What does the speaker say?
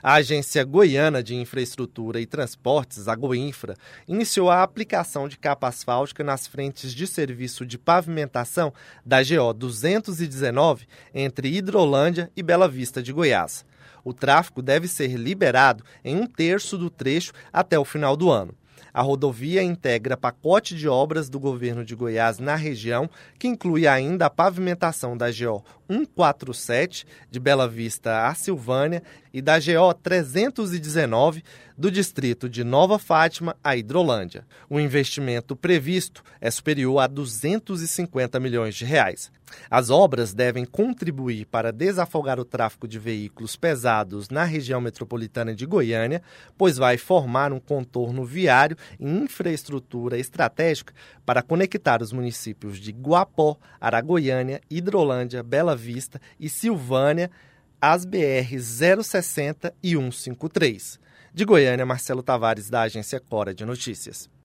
A Agência Goiana de Infraestrutura e Transportes, a Goinfra, iniciou a aplicação de capa asfáltica nas frentes de serviço de pavimentação da GO 219 entre Hidrolândia e Bela Vista de Goiás. O tráfego deve ser liberado em 1/3 do trecho até o final do ano. A rodovia integra pacote de obras do governo de Goiás na região, que inclui ainda a pavimentação da GO 147, de Bela Vista a Silvânia, e da GO 319, do distrito de Nova Fátima a Hidrolândia. O investimento previsto é superior a R$ 250 milhões. As obras devem contribuir para desafogar o tráfego de veículos pesados na região metropolitana de Goiânia, pois vai formar um contorno viário e infraestrutura estratégica para conectar os municípios de Guapó, Aragoiânia, Hidrolândia, Bela Vista e Silvânia às BR 060 e 153. De Goiânia, Marcelo Tavares, da Agência Cora de Notícias.